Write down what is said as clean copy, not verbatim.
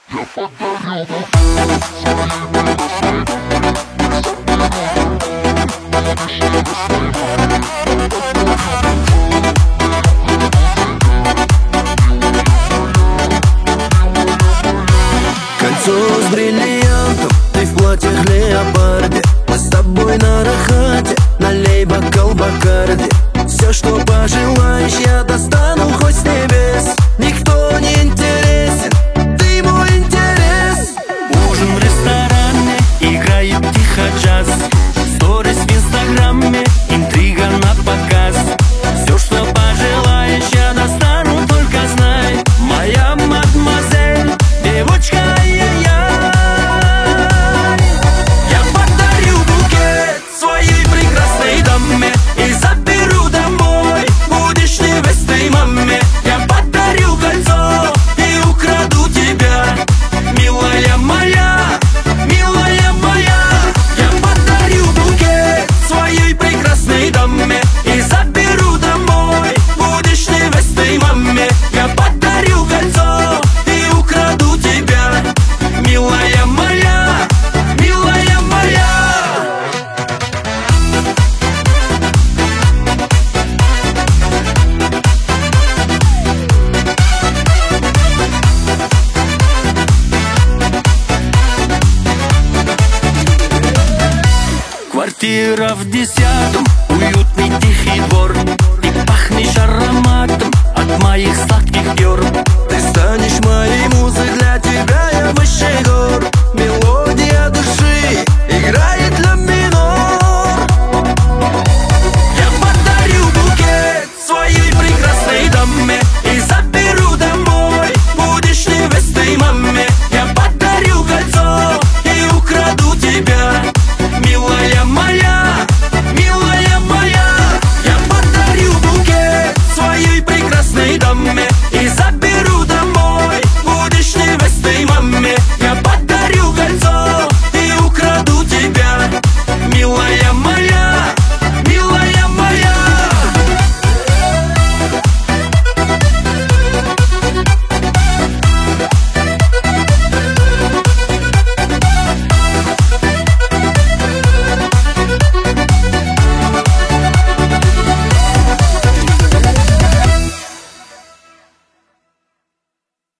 Кольцо с бриллиантом, ты в платьях леопарде. Мы с тобой на рахате, налей бокал Бакарди. Все, что пожелаешь, я достану хоть с небес. Никто не интересен, ты мой интерес. Ужин в ресторане, играет тихо джаз. Сторис в инстаграме, интрига на показ. Все, что пожелаешь, я достану, только знай. Моя мадемуазель, девочка, я подарю букет своей прекрасной даме и заберу домой, будешь невестой маме. Я подарю кольцо и украду тебя, милая моя, милая моя. Я подарю букет своей прекрасной даме и заберу домой, будешь невестой маме. Я подарю кольцо и украду тебя, милая моя, милая моя. Квартира в 10-м, уютный тихий двор. Ты пахнешь ароматом от моих сладких дер.